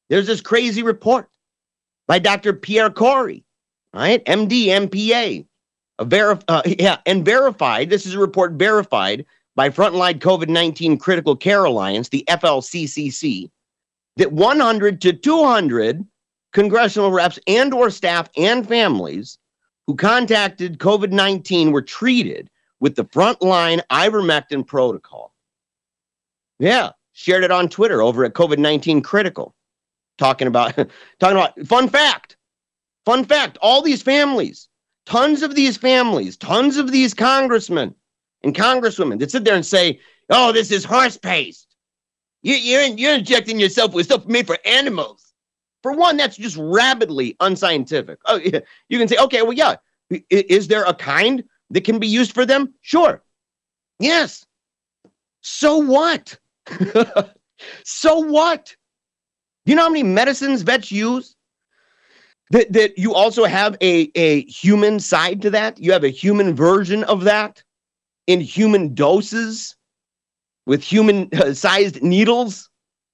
There's this crazy report by Dr. Pierre Corey, right? MD, MPA, and verified. This is a report verified by Frontline COVID-19 Critical Care Alliance, the FLCCC, that 100 to 200 congressional reps and or staff and families who contacted COVID-19 were treated with the Frontline ivermectin protocol. Yeah, shared it on Twitter over at COVID-19 Critical. Talking about fun fact, all these families, tons of these families, tons of these congressmen and congresswomen that sit there and say, oh, this is horse paste. You're injecting yourself with stuff made for animals. For one, that's just rabidly unscientific. Oh, yeah. You can say, okay, well, yeah. Is there a kind that can be used for them? Sure. Yes. So what? So what? Do you know how many medicines vets use? That you also have a human side to that? You have a human version of that in human doses with human-sized needles?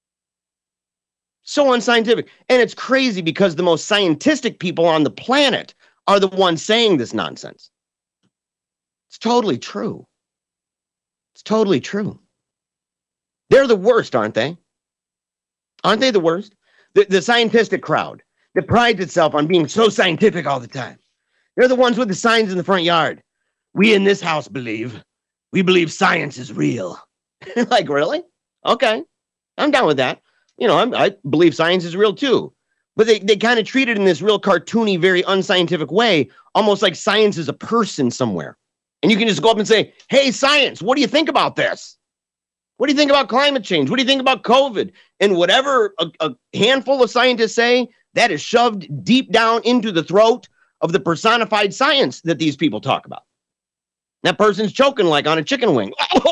So unscientific. And it's crazy because the most scientific people on the planet are the ones saying this nonsense. It's totally true. It's totally true. They're the worst, aren't they? Aren't they the worst? The scientific crowd that prides itself on being so scientific all the time. They're the ones with the signs in the front yard. We in this house believe. We believe science is real. Like, really? Okay. I'm down with that. You know, I believe science is real too. But they kind of treat it in this real cartoony, very unscientific way, almost like science is a person somewhere. And you can just go up and say, hey, science, what do you think about this? What do you think about climate change? What do you think about COVID? And whatever a handful of scientists say, that is shoved deep down into the throat of the personified science that these people talk about. That person's choking like on a chicken wing.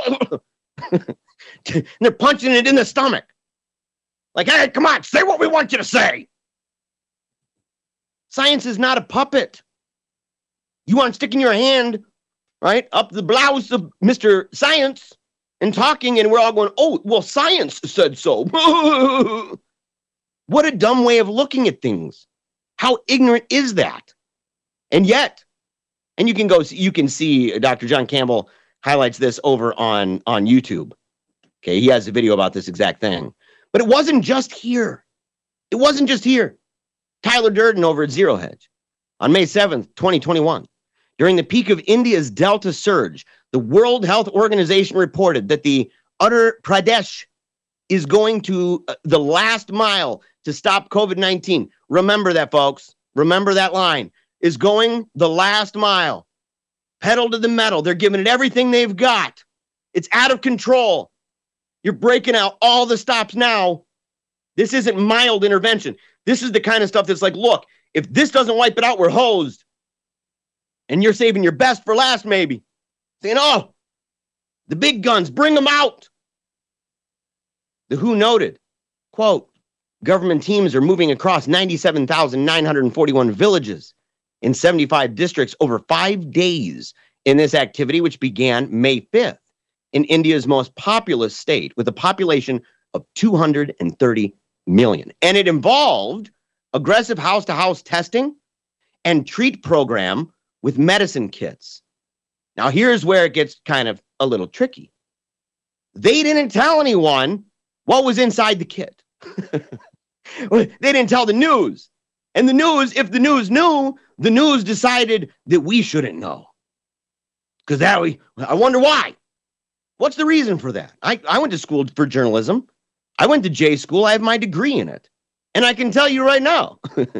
And they're punching it in the stomach. Like, hey, come on, say what we want you to say. Science is not a puppet. You want sticking your hand, right, up the blouse of Mr. Science and talking, and we're all going, oh, well, science said so. What a dumb way of looking at things. How ignorant is that? And yet, and you can see Dr. John Campbell highlights this over on YouTube. Okay, he has a video about this exact thing. But it wasn't just here. It wasn't just here. Tyler Durden over at Zero Hedge on May 7th, 2021. During the peak of India's Delta surge, the World Health Organization reported that the Uttar Pradesh is going to the last mile to stop COVID-19. Remember that, folks. Remember that line. Is going the last mile. Pedal to the metal. They're giving it everything they've got. It's out of control. You're breaking out all the stops now. This isn't mild intervention. This is the kind of stuff that's like, look, if this doesn't wipe it out, we're hosed. And you're saving your best for last, maybe. Saying, oh, the big guns, bring them out. The WHO noted, quote, government teams are moving across 97,941 villages in 75 districts over 5 days in this activity, which began May 5th in India's most populous state with a population of 230 million. And it involved aggressive house-to-house testing and treat program with medicine kits. Now, here's where it gets kind of a little tricky. They didn't tell anyone what was inside the kit. They didn't tell the news. And the news, if the news knew, the news decided that we shouldn't know. Because I wonder why. What's the reason for that? I went to school for journalism. I went to J school. I have my degree in it. And I can tell you right now,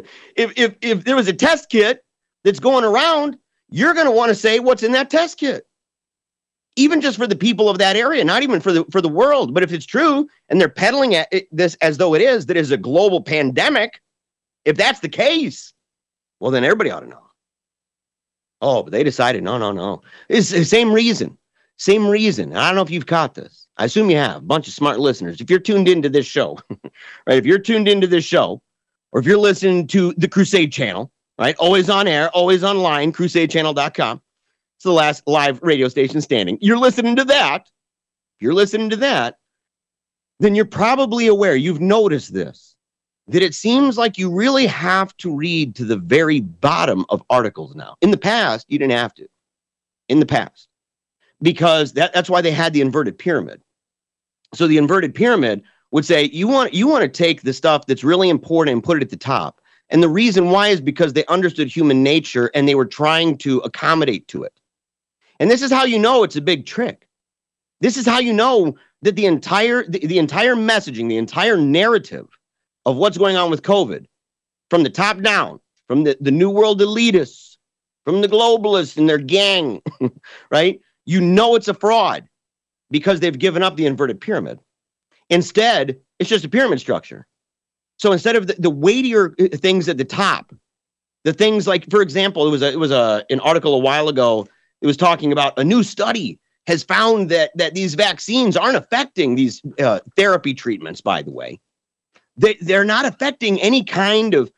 if there was a test kit that's going around, you're going to want to say what's in that test kit. Even just for the people of that area, not even for the world. But if it's true, and they're peddling at this as though it is, that is a global pandemic, if that's the case, well, then everybody ought to know. Oh, but they decided, no. It's the same reason. Same reason. I don't know if you've caught this. I assume you have. A bunch of smart listeners. If you're tuned into this show, right? If you're tuned into this show, or if you're listening to the Crusade Channel, right? Always on air, always online, crusadechannel.com. It's the last live radio station standing. You're listening to that. If you're listening to that, then you're probably aware. You've noticed this. that it seems like you really have to read to the very bottom of articles now. In the past, you didn't have to. In the past. Because that's why they had the inverted pyramid. So the inverted pyramid would say, you want to take the stuff that's really important and put it at the top. And the reason why is because they understood human nature and they were trying to accommodate to it. And this is how you know it's a big trick. This is how you know that the entire messaging, the entire narrative of what's going on with COVID, from the top down, from the New World elitists, from the globalists and their gang, right? You know it's a fraud because they've given up the inverted pyramid. Instead, it's just a pyramid structure. So instead of the weightier things at the top, the things like, for example, it was an article a while ago. It was talking about a new study has found that these vaccines aren't affecting these therapy treatments, by the way. They're not affecting any kind of,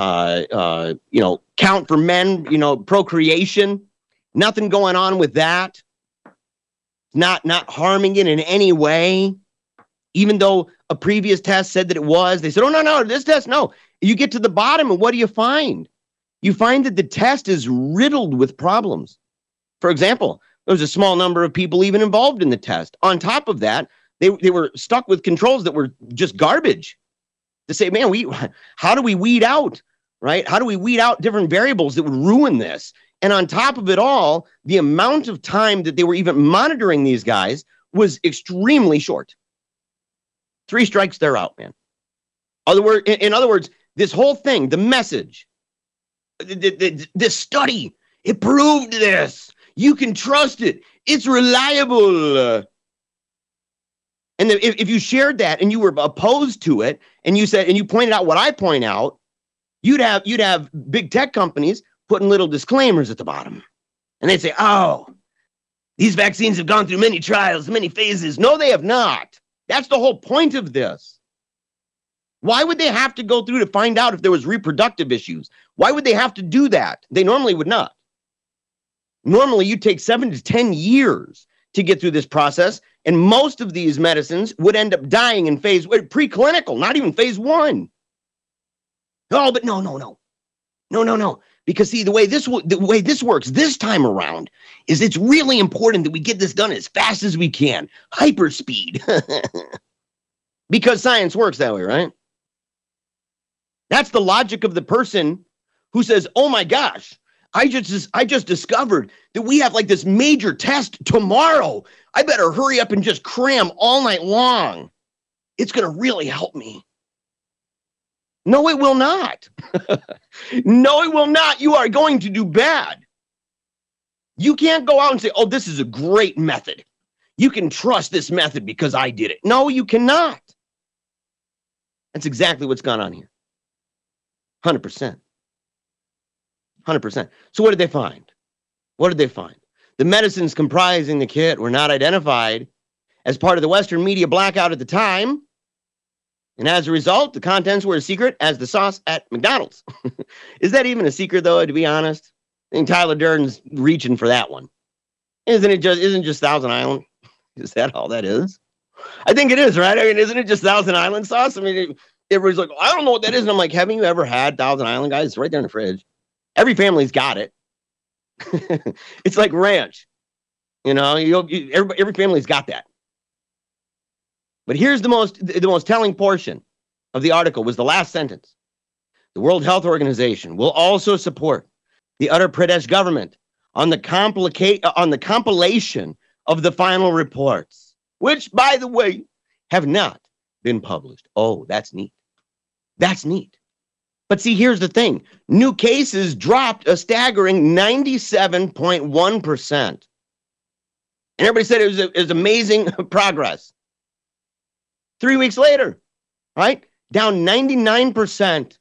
count for men, procreation, nothing going on with that. Not harming it in any way, even though a previous test said that it was. They said, oh, no, this test, no. You get to the bottom, and what do you find? You find that the test is riddled with problems. For example, there was a small number of people even involved in the test. On top of that, they were stuck with controls that were just garbage. To say, man, how do we weed out, right? How do we weed out different variables that would ruin this? And on top of it all, the amount of time that they were even monitoring these guys was extremely short. 3 strikes, they're out, man. In other words, this whole thing, the message, this study, it proved this. You can trust it. It's reliable. And if you shared that and you were opposed to it, and you pointed out what I point out, you'd have big tech companies putting little disclaimers at the bottom. And they'd say, oh, these vaccines have gone through many trials, many phases. No, they have not. That's the whole point of this. Why would they have to go through to find out if there was reproductive issues? Why would they have to do that? They normally would not. Normally, you'd take 7 to 10 years to get through this process, and most of these medicines would end up dying in preclinical, not even phase 1. Oh, but no. Because see, the way this works this time around is it's really important that we get this done as fast as we can. Hyperspeed. Because science works that way, right? That's the logic of the person who says, oh my gosh, I just discovered that we have like this major test tomorrow. I better hurry up and just cram all night long. It's going to really help me. No, it will not. No, it will not. You are going to do bad. You can't go out and say, oh, this is a great method. You can trust this method because I did it. No, you cannot. That's exactly what's gone on here. 100%. 100%. So what did they find? What did they find? The medicines comprising the kit were not identified as part of the Western media blackout at the time. And as a result, the contents were as secret as the sauce at McDonald's. Is that even a secret, though, to be honest? I think Tyler Durden's reaching for that one. Isn't just Thousand Island? Is that all that is? I think it is, right? I mean, isn't it just Thousand Island sauce? I mean, everybody's like, I don't know what that is. And I'm like, haven't you ever had Thousand Island, guys? It's right there in the fridge. Every family's got it. It's like ranch. Every family's got that. But here's the most telling portion of the article was the last sentence. The World Health Organization will also support the Uttar Pradesh government on the compilation of the final reports, which, by the way, have not been published. Oh, that's neat. That's neat. But see, here's the thing. New cases dropped a staggering 97.1%. And everybody said it was amazing progress. 3 weeks later, right? Down 99%.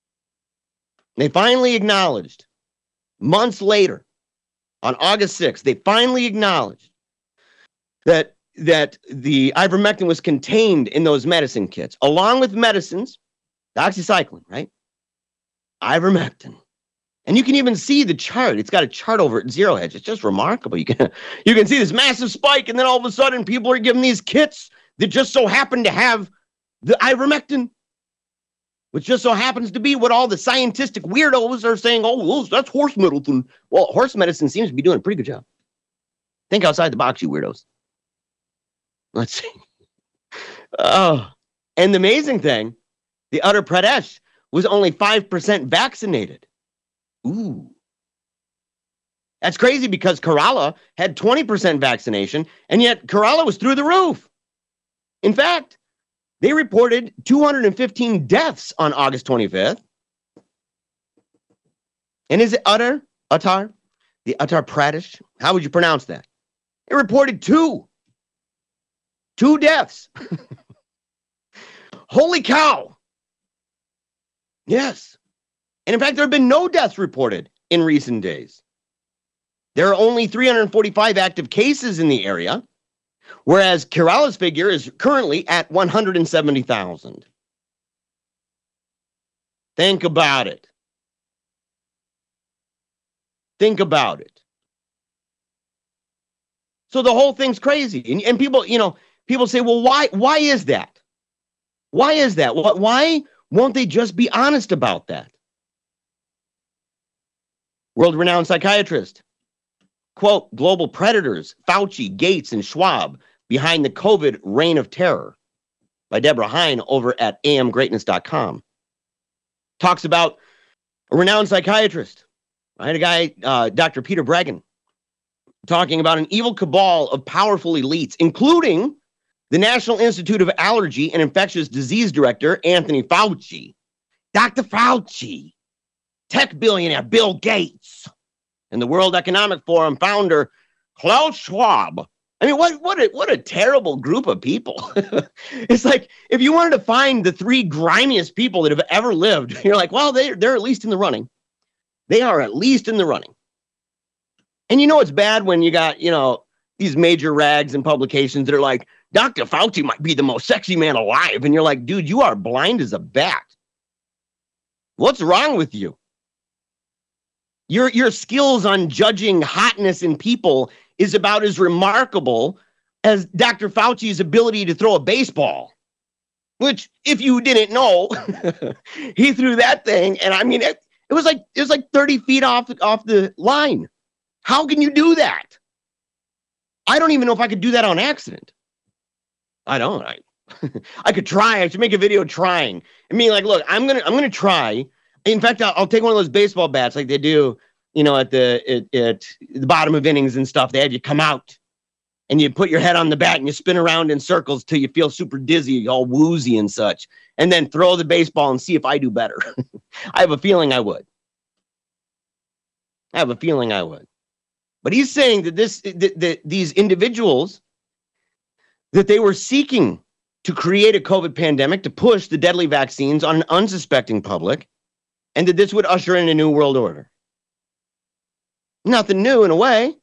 They finally acknowledged, months later, on August 6th, they finally acknowledged that the ivermectin was contained in those medicine kits, along with medicines, doxycycline, right? Ivermectin. And you can even see the chart. It's got a chart over at Zero Hedge. It's just remarkable. You can see this massive spike, and then all of a sudden people are giving these kits that just so happen to have the ivermectin. which just so happens to be what all the scientific weirdos are saying. Oh, that's horse medicine. Well, horse medicine seems to be doing a pretty good job. Think outside the box, you weirdos. Let's see. Oh, and the amazing thing, the Uttar Pradesh was only 5% vaccinated. Ooh. That's crazy because Kerala had 20% vaccination, and yet Kerala was through the roof. In fact, they reported 215 deaths on August 25th. And is it Uttar? The Uttar Pradesh? How would you pronounce that? It reported two deaths. Holy cow. Yes. And in fact, there have been no deaths reported in recent days. There are only 345 active cases in the area, whereas Kerala's figure is currently at 170,000. Think about it. Think about it. So the whole thing's crazy. And people, people say, well, why is that? Why is that? Why won't they just be honest about that? World-renowned psychiatrist. Quote, global predators, Fauci, Gates, and Schwab behind the COVID reign of terror by Deborah Hine over at amgreatness.com. Talks about a renowned psychiatrist. I had a guy, Dr. Peter Breggin, talking about an evil cabal of powerful elites, including the National Institute of Allergy and Infectious Disease Director, Anthony Fauci, Dr. Fauci, tech billionaire Bill Gates, and the World Economic Forum founder, Klaus Schwab. I mean, what a terrible group of people. It's like, if you wanted to find the three grimiest people that have ever lived, you're like, well, they're at least in the running. They are at least in the running. And it's bad when you got, these major rags and publications that are like, Dr. Fauci might be the most sexy man alive. And you're like, dude, you are blind as a bat. What's wrong with you? Your skills on judging hotness in people is about as remarkable as Dr. Fauci's ability to throw a baseball, which, if you didn't know, he threw that thing. And I mean, it was like 30 feet off the line. How can you do that? I don't even know if I could do that on accident. I don't. I could try. I should make a video trying. I mean, like, look, I'm gonna try. In fact, I'll take one of those baseball bats like they do, at the bottom of innings and stuff. They have you come out and you put your head on the bat and you spin around in circles till you feel super dizzy, all woozy and such, and then throw the baseball and see if I do better. I have a feeling I would. But he's saying that these individuals, that they were seeking to create a COVID pandemic to push the deadly vaccines on an unsuspecting public, and that this would usher in a new world order. Nothing new in a way.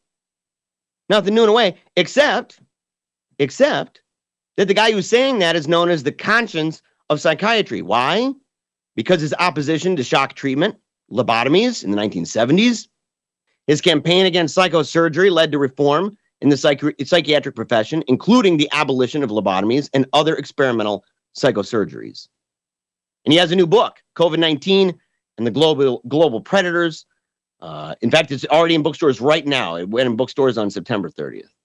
Except that the guy who's saying that is known as the conscience of psychiatry. Why? Because his opposition to shock treatment, lobotomies in the 1970s, his campaign against psychosurgery led to reform in the psychiatric profession, including the abolition of lobotomies and other experimental psychosurgeries. And he has a new book, COVID-19 and the Global Predators. In fact, it's already in bookstores right now. It went in bookstores on September 30th.